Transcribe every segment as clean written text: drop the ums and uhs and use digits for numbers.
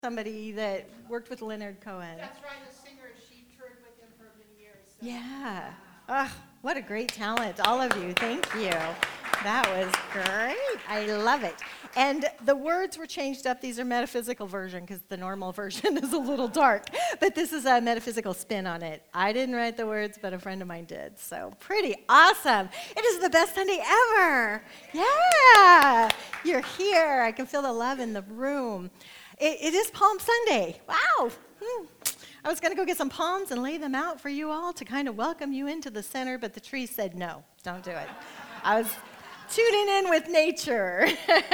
Somebody that worked with Leonard Cohen. That's right, a singer. She toured with him for many years. So. Yeah. Oh, what a great talent, all of you. Thank you. That was great. I love it. And the words were changed up. These are metaphysical version because the normal version is a little dark. But this is a metaphysical spin on it. I didn't write the words, but a friend of mine did. So pretty awesome. It is the best Sunday ever. Yeah. You're here. I can feel the love in the room. It is Palm Sunday. Wow. I was going to go get some palms and lay them out for you all to kind of welcome you into the center, but the tree said, no, don't do it. I was tuning in with nature.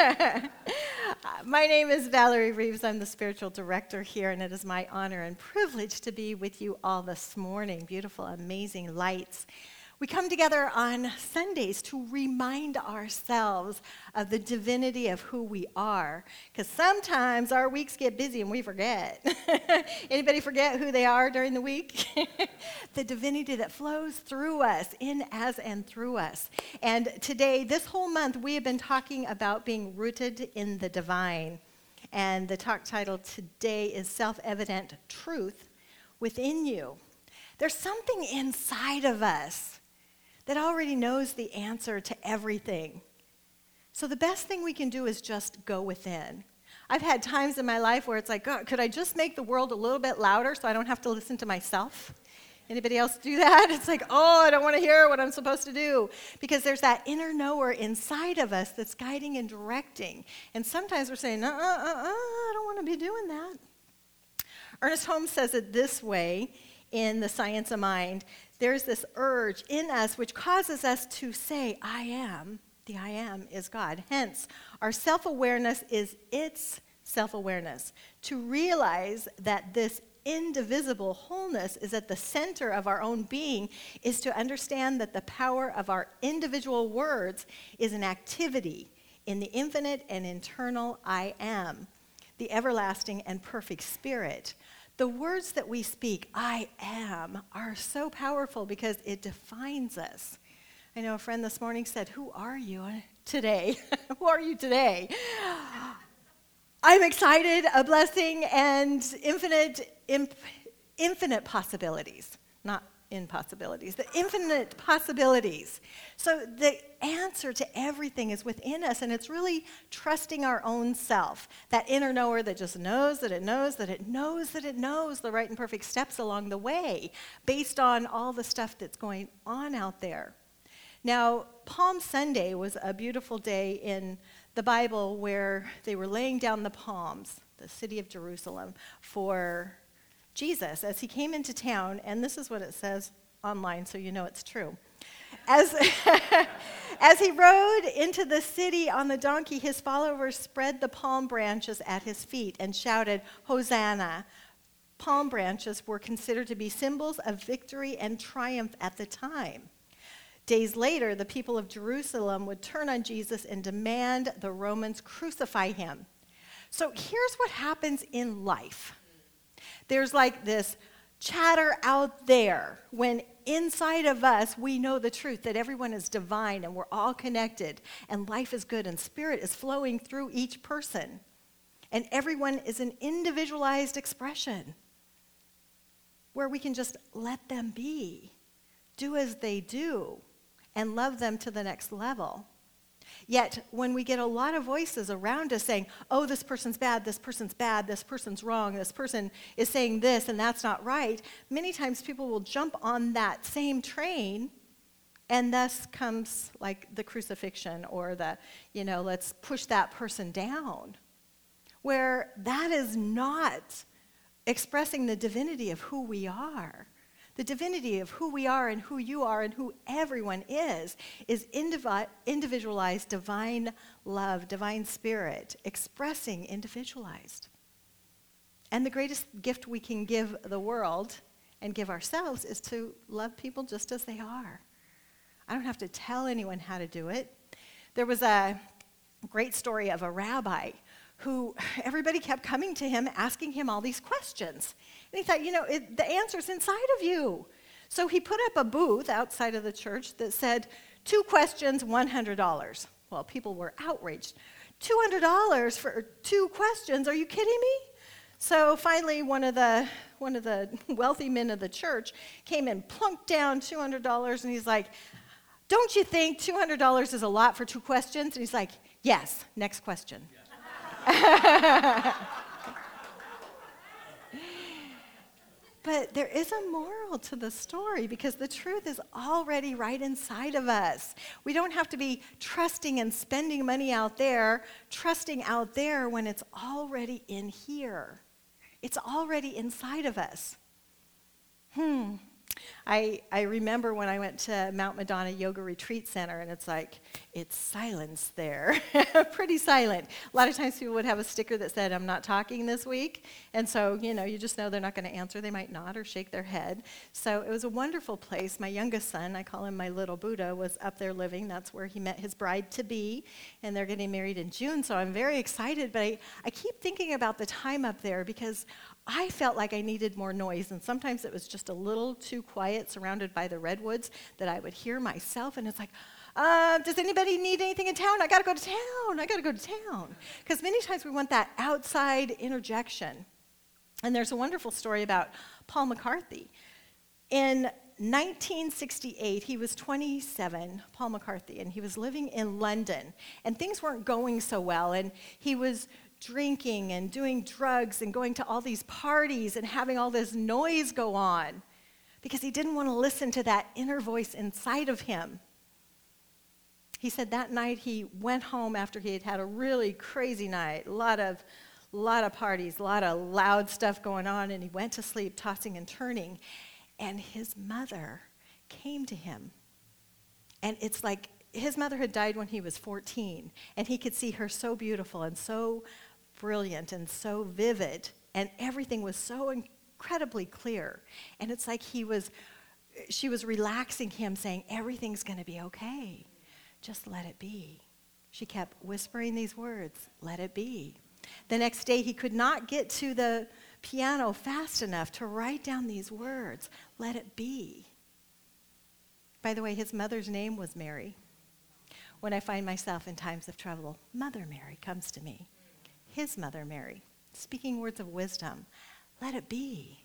My name is Valerie Reeves. I'm the spiritual director here, and it is my honor and privilege to be with you all this morning. Beautiful, amazing lights. We come together on Sundays to remind ourselves of the divinity of who we are, because sometimes our weeks get busy and we forget. Anybody forget who they are during the week? The divinity that flows through us, in, as, and through us. And today, this whole month, we have been talking about being rooted in the divine. And the talk title today is Self-Evident Truth Within You. There's something inside of us that already knows the answer to everything. So the best thing we can do is just go within. I've had times in my life where it's like, God, could I just make the world a little bit louder so I don't have to listen to myself? Anybody else do that? It's like, oh, I don't want to hear what I'm supposed to do. Because there's that inner knower inside of us that's guiding and directing. And sometimes we're saying, I don't want to be doing that. Ernest Holmes says it this way in The Science of Mind. There's this urge in us which causes us to say, I am. The I am is God. Hence, our self-awareness is its self-awareness. To realize that this indivisible wholeness is at the center of our own being is to understand that the power of our individual words is an activity in the infinite and eternal I am, the everlasting and perfect spirit. The words that we speak, I am, are so powerful because it defines us. I know a friend this morning said, who are you today? Who are you today? I'm excited, a blessing, and infinite possibilities. Not impossibilities, the infinite possibilities. So the answer to everything is within us, and it's really trusting our own self, that inner knower that just knows that it knows that it knows that it knows the right and perfect steps along the way based on all the stuff that's going on out there. Now, Palm Sunday was a beautiful day in the Bible where they were laying down the palms, the city of Jerusalem, for Jesus as he came into town, and this is what it says online, so you know it's true. As he rode into the city on the donkey, his followers spread the palm branches at his feet and shouted, Hosanna. Palm branches were considered to be symbols of victory and triumph at the time. Days later, the people of Jerusalem would turn on Jesus and demand the Romans crucify him. So here's what happens in life. There's like this chatter out there when inside of us we know the truth that everyone is divine and we're all connected and life is good and spirit is flowing through each person. And everyone is an individualized expression where we can just let them be, do as they do, and love them to the next level. Yet, when we get a lot of voices around us saying, oh, this person's bad, this person's wrong, this person is saying this, and that's not right, many times people will jump on that same train, and thus comes like the crucifixion or the, let's push that person down, where that is not expressing the divinity of who we are. The divinity of who we are and who you are and who everyone is individualized divine love, divine spirit, expressing individualized. And the greatest gift we can give the world and give ourselves is to love people just as they are. I don't have to tell anyone how to do it. There was a great story of a rabbi who everybody kept coming to him asking him all these questions. And he thought, the answer's inside of you. So he put up a booth outside of the church that said, 2 questions, $100. Well, people were outraged. $200 for 2 questions? Are you kidding me? So finally, one of the wealthy men of the church came and plunked down $200, and he's like, "Don't you think $200 is a lot for 2 questions?" And he's like, "Yes, next question." But there is a moral to the story because the truth is already right inside of us. We don't have to be trusting and spending money out there, trusting out there when it's already in here. It's already inside of us. I remember when I went to Mount Madonna Yoga Retreat Center, and it's silence there, pretty silent. A lot of times people would have a sticker that said, "I'm not talking this week," and so, you just know they're not going to answer. They might nod or shake their head. So it was a wonderful place. My youngest son, I call him my little Buddha, was up there living. That's where he met his bride-to-be, and they're getting married in June, so I'm very excited, but I keep thinking about the time up there because I felt like I needed more noise, and sometimes it was just a little too quiet, surrounded by the redwoods, that I would hear myself, and it's like, does anybody need anything in town? I got to go to town. Because many times we want that outside interjection. And there's a wonderful story about Paul McCarthy. In 1968, he was 27, Paul McCarthy, and he was living in London, and things weren't going so well, and he was drinking and doing drugs and going to all these parties and having all this noise go on because he didn't want to listen to that inner voice inside of him. He said that night he went home after he had had a really crazy night, a lot of parties, a lot of loud stuff going on, and he went to sleep tossing and turning, and his mother came to him. And it's like his mother had died when he was 14, and he could see her so beautiful and so brilliant and so vivid, and everything was so incredibly clear. And it's like she was relaxing him, saying, "Everything's going to be okay. Just let it be." She kept whispering these words, "Let it be." The next day, he could not get to the piano fast enough to write down these words, "Let it be." By the way, his mother's name was Mary. When I find myself in times of trouble, Mother Mary comes to me. His mother Mary, speaking words of wisdom. Let it be.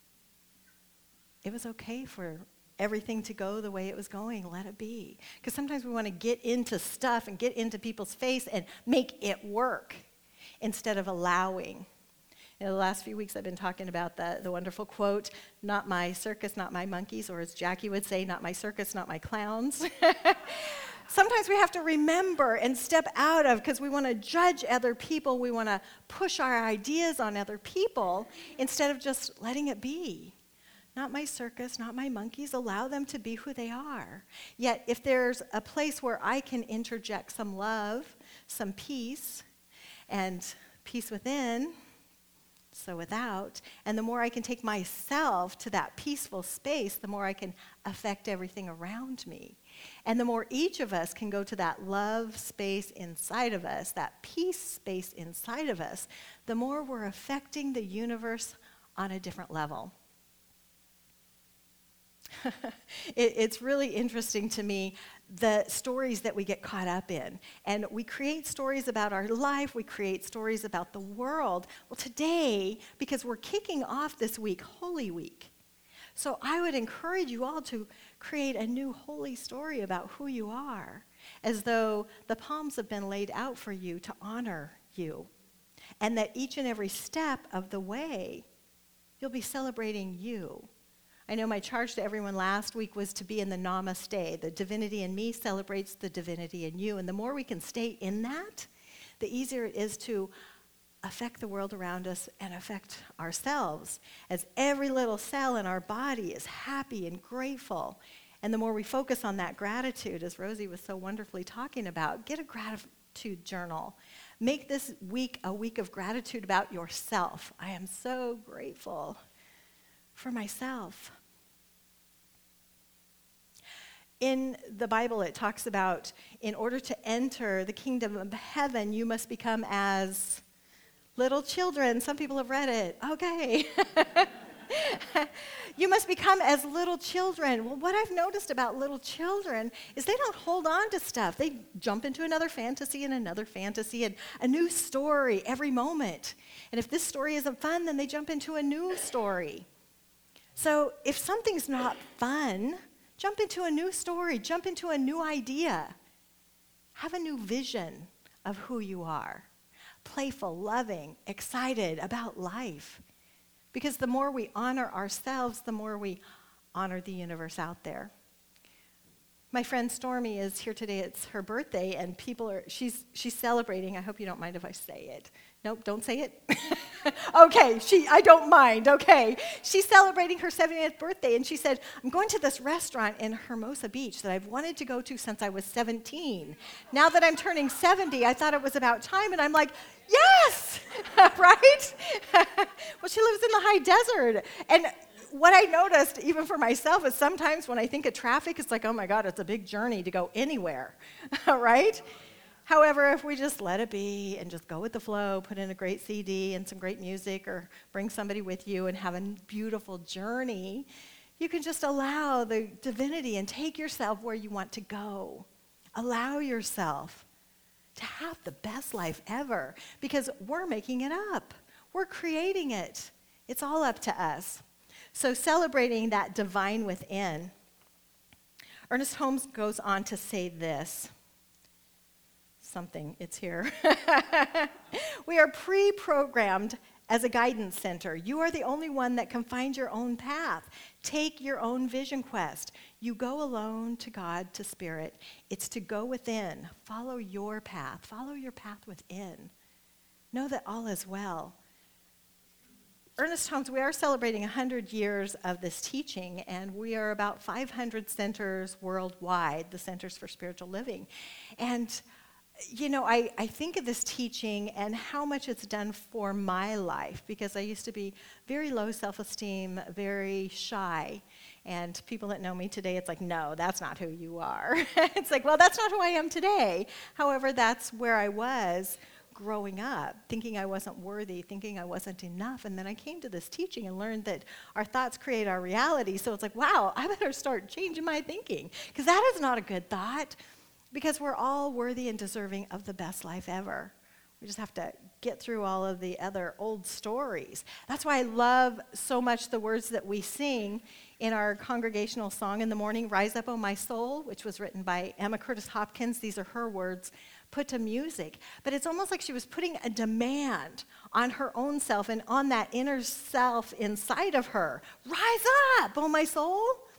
It was okay for everything to go the way it was going. Let it be. Because sometimes we want to get into stuff and get into people's face and make it work instead of allowing. In the last few weeks, I've been talking about the wonderful quote, "Not my circus, not my monkeys," or as Jackie would say, "Not my circus, not my clowns." Sometimes we have to remember and step out of, because we want to judge other people, we want to push our ideas on other people instead of just letting it be. Not my circus, not my monkeys. Allow them to be who they are. Yet if there's a place where I can interject some love, some peace, and peace within, so without, and the more I can take myself to that peaceful space, the more I can affect everything around me. And the more each of us can go to that love space inside of us, that peace space inside of us, the more we're affecting the universe on a different level. It's really interesting to me, the stories that we get caught up in. And we create stories about our life, we create stories about the world. Well, today, because we're kicking off this week, Holy Week, so I would encourage you all to create a new holy story about who you are, as though the palms have been laid out for you to honor you. And that each and every step of the way, you'll be celebrating you. I know my charge to everyone last week was to be in the namaste. The divinity in me celebrates the divinity in you. And the more we can stay in that, the easier it is to affect the world around us and affect ourselves, as every little cell in our body is happy and grateful. And the more we focus on that gratitude, as Rosie was so wonderfully talking about, get a gratitude journal. Make this week a week of gratitude about yourself. I am so grateful for myself. In the Bible, it talks about, in order to enter the kingdom of heaven, you must become as little children. Some people have read it. Okay. You must become as little children. Well, what I've noticed about little children is they don't hold on to stuff. They jump into another fantasy and a new story every moment. And if this story isn't fun, then they jump into a new story. So if something's not fun, jump into a new story, jump into a new idea. Have a new vision of who you are. Playful, loving, excited about life. Because the more we honor ourselves, the more we honor the universe out there. My friend Stormy is here today. It's her birthday, and she's celebrating. I hope you don't mind if I say it. Nope, don't say it. Okay, I don't mind, okay. She's celebrating her 70th birthday, and she said, I'm going to this restaurant in Hermosa Beach that I've wanted to go to since I was 17. Now that I'm turning 70, I thought it was about time, and I'm like, yes, right? Well, she lives in the high desert, and what I noticed, even for myself, is sometimes when I think of traffic, it's like, oh my God, it's a big journey to go anywhere, right? However, if we just let it be and just go with the flow, put in a great CD and some great music, or bring somebody with you and have a beautiful journey, you can just allow the divinity and take yourself where you want to go. Allow yourself to have the best life ever, because we're making it up. We're creating it. It's all up to us. So celebrating that divine within, Ernest Holmes goes on to say this. It's here. We are pre-programmed as a guidance center. You are the only one that can find your own path. Take your own vision quest. You go alone to God, to Spirit. It's to go within. Follow your path. Follow your path within. Know that all is well. Ernest Holmes, we are celebrating 100 years of this teaching, and we are about 500 centers worldwide, the Centers for Spiritual Living. And you know, I think of this teaching and how much it's done for my life, because I used to be very low self-esteem, very shy. And people that know me today, it's like, no, that's not who you are. It's like, well, that's not who I am today. However, that's where I was growing up, thinking I wasn't worthy, thinking I wasn't enough. And then I came to this teaching and learned that our thoughts create our reality. So it's like, wow, I better start changing my thinking, because that is not a good thought. Because we're all worthy and deserving of the best life ever. We just have to get through all of the other old stories. That's why I love so much the words that we sing in our congregational song in the morning, Rise Up, O My Soul, which was written by Emma Curtis Hopkins. These are her words put to music. But it's almost like she was putting a demand on her own self and on that inner self inside of her. Rise up, O my soul.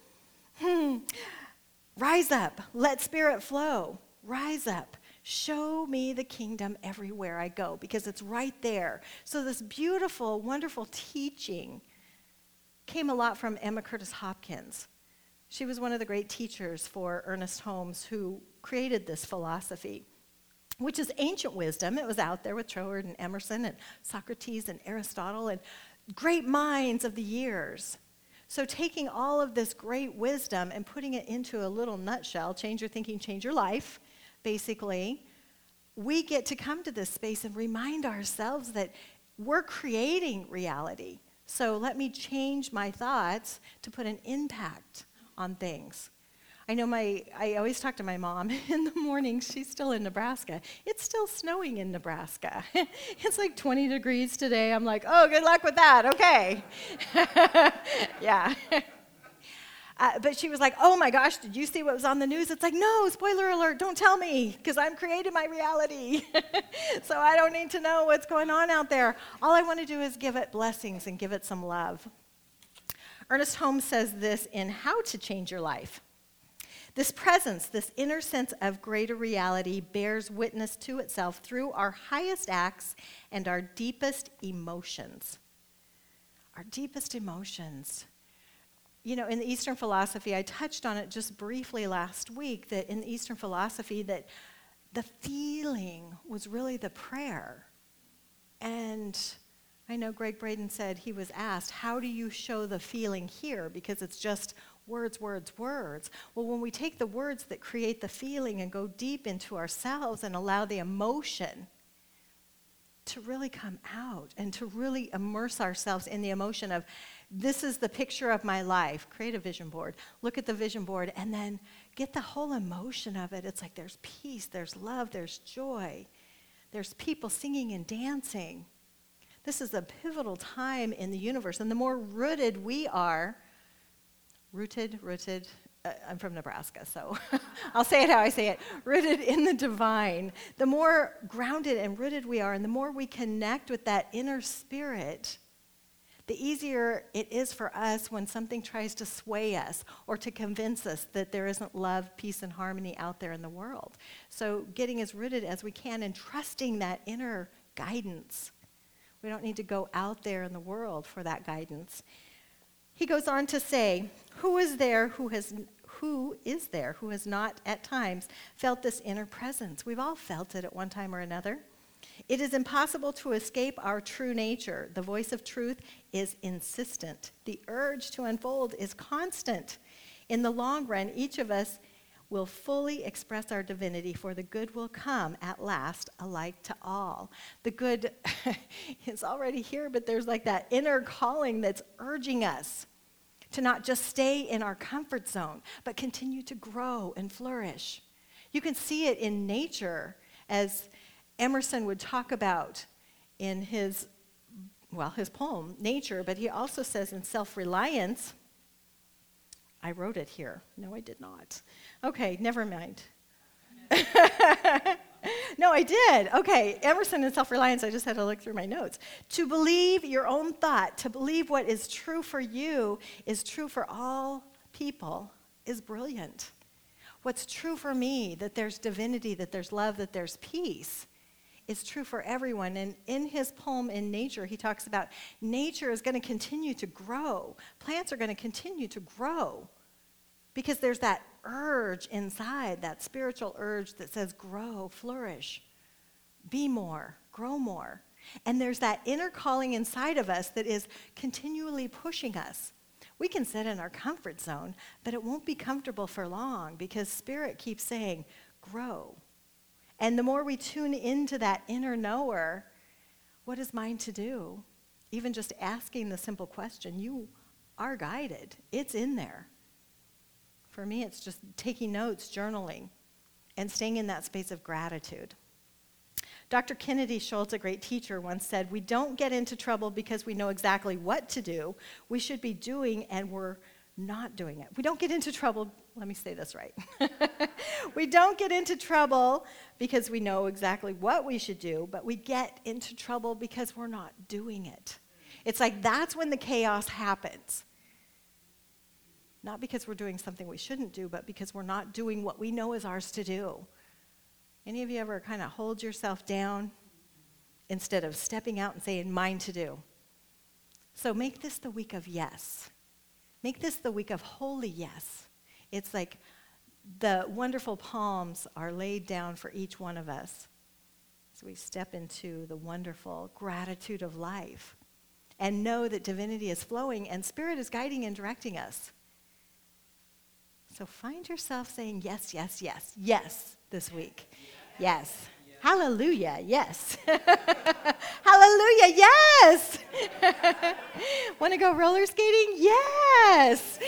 Rise up, let spirit flow. Rise up, show me the kingdom everywhere I go, because it's right there. So this beautiful, wonderful teaching came a lot from Emma Curtis Hopkins. She was one of the great teachers for Ernest Holmes, who created this philosophy, which is ancient wisdom. It was out there with Troward and Emerson and Socrates and Aristotle and great minds of the years. So taking all of this great wisdom and putting it into a little nutshell, change your thinking, change your life, basically, we get to come to this space and remind ourselves that we're creating reality. So let me change my thoughts to put an impact on things. I know I always talk to my mom in the morning. She's still in Nebraska. It's still snowing in Nebraska. It's like 20 degrees today. I'm like, oh, good luck with that. Okay. Yeah. But she was like, oh my gosh, did you see what was on the news? It's like, no, spoiler alert, don't tell me, because I'm creating my reality. So I don't need to know what's going on out there. All I want to do is give it blessings and give it some love. Ernest Holmes says this in How to Change Your Life. This presence, this inner sense of greater reality, bears witness to itself through our highest acts and our deepest emotions. Our deepest emotions. You know, in the Eastern philosophy, I touched on it just briefly last week, that in the Eastern philosophy that the feeling was really the prayer. And I know Greg Braden said he was asked, how do you show the feeling here? Because it's just words, words, words. Well, when we take the words that create the feeling and go deep into ourselves and allow the emotion to really come out and to really immerse ourselves in the emotion of, this is the picture of my life. Create a vision board. Look at the vision board and then get the whole emotion of it. It's like there's peace, there's love, there's joy. There's people singing and dancing. This is a pivotal time in the universe. And the more rooted we are, rooted, I'm from Nebraska, so I'll say it how I say it, rooted in the divine, the more grounded and rooted we are, and the more we connect with that inner spirit, the easier it is for us when something tries to sway us or to convince us that there isn't love, peace, and harmony out there in the world. So getting as rooted as we can and trusting that inner guidance. We don't need to go out there in the world for that guidance. He goes on to say, who is there who has not at times felt this inner presence? We've all felt it at one time or another. It is impossible to escape our true nature. The voice of truth is insistent. The urge to unfold is constant. In the long run, each of us will fully express our divinity, for the good will come at last, alike to all. The good is already here, but there's like that inner calling that's urging us to not just stay in our comfort zone, but continue to grow and flourish. You can see it in nature, as Emerson would talk about in his poem, Nature, but he also says in Self-Reliance, I wrote it here. No, I did not. Okay, never mind. No, I did. Okay, Emerson and Self-Reliance, I just had to look through my notes. To believe your own thought, to believe what is true for you is true for all people, is brilliant. What's true for me, that there's divinity, that there's love, that there's peace, is true for everyone. And in his poem, In Nature, he talks about nature is going to continue to grow. Plants are going to continue to grow because there's that urge inside, that spiritual urge that says grow, flourish, be more, grow more. And there's that inner calling inside of us that is continually pushing us. We can sit in our comfort zone, but it won't be comfortable for long because Spirit keeps saying, grow. And the more we tune into that inner knower, what is mine to do? Even just asking the simple question, you are guided. It's in there. For me, it's just taking notes, journaling, and staying in that space of gratitude. Dr. Kennedy Schultz, a great teacher, once said, we don't get into trouble because we know exactly what to do. We should be doing, and we're not doing it. We don't get into trouble, let me say this right. We don't get into trouble because we know exactly what we should do, but we get into trouble because we're not doing it. It's like that's when the chaos happens. Not because we're doing something we shouldn't do, but because we're not doing what we know is ours to do. Any of you ever kind of hold yourself down instead of stepping out and saying, mine to do? So make this the week of yes. Make this the week of holy yes. It's like the wonderful palms are laid down for each one of us as we step into the wonderful gratitude of life and know that divinity is flowing and Spirit is guiding and directing us. So find yourself saying yes, yes, yes, yes this week. Yes. Hallelujah, yes. Hallelujah, yes. Want to go roller skating? Yes.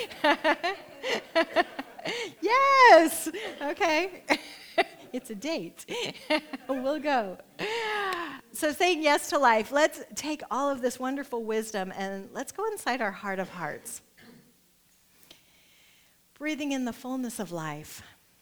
Yes. Okay. It's a date. We'll go. So saying yes to life, let's take all of this wonderful wisdom and let's go inside our heart of hearts. Breathing in the fullness of life.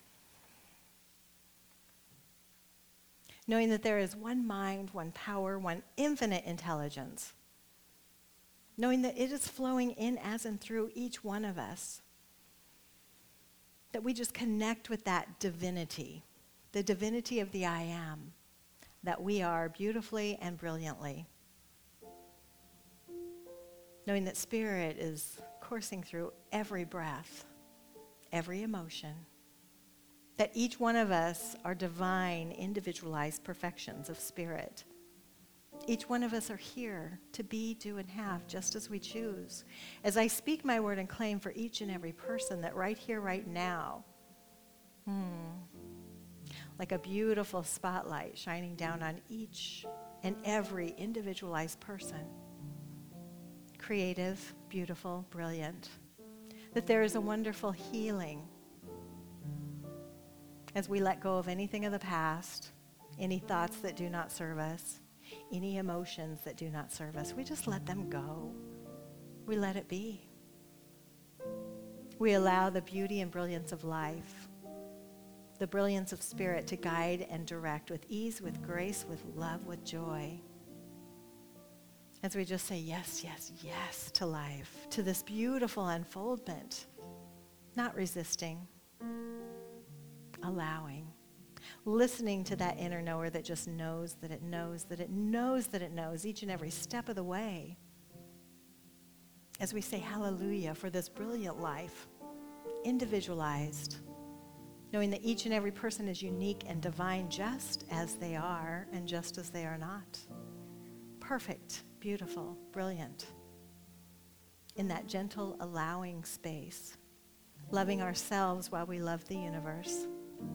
Knowing that there is one mind, one power, one infinite intelligence. Knowing that it is flowing in as and through each one of us. That we just connect with that divinity, the divinity of the I am, that we are beautifully and brilliantly. Knowing that Spirit is coursing through every breath, every emotion, that each one of us are divine, individualized perfections of Spirit. Each one of us are here to be, do, and have just as we choose. As I speak my word and claim for each and every person that right here, right now, like a beautiful spotlight shining down on each in every individualized person. Creative, beautiful, brilliant. That there is a wonderful healing as we let go of anything of the past, any thoughts that do not serve us, any emotions that do not serve us. We just let them go. We let it be. We allow the beauty and brilliance of life, the brilliance of spirit to guide and direct with ease, with grace, with love, with joy. As we just say yes, yes, yes to life, to this beautiful unfoldment, not resisting, allowing, listening to that inner knower that just knows that it knows, that it knows, that it knows each and every step of the way. As we say hallelujah for this brilliant life, individualized, knowing that each and every person is unique and divine just as they are and just as they are not. Perfect, beautiful, brilliant. In that gentle, allowing space, loving ourselves while we love the universe.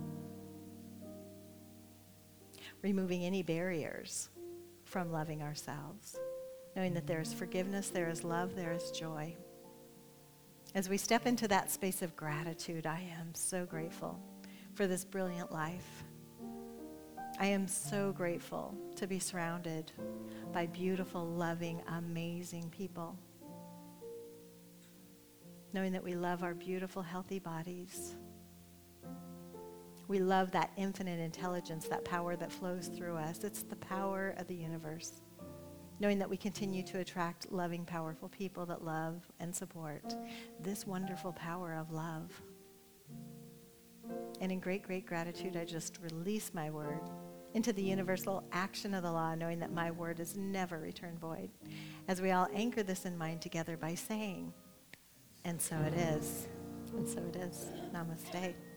Removing any barriers from loving ourselves, knowing that there is forgiveness, there is love, there is joy. As we step into that space of gratitude, I am so grateful for this brilliant life. I am so grateful to be surrounded by beautiful, loving, amazing people. Knowing that we love our beautiful, healthy bodies. We love that infinite intelligence, that power that flows through us. It's the power of the universe. Knowing that we continue to attract loving, powerful people that love and support this wonderful power of love. And in great, great gratitude, I just release my word into the universal action of the law, knowing that my word is never returned void. As we all anchor this in mind together by saying, and so it is, and so it is. Namaste.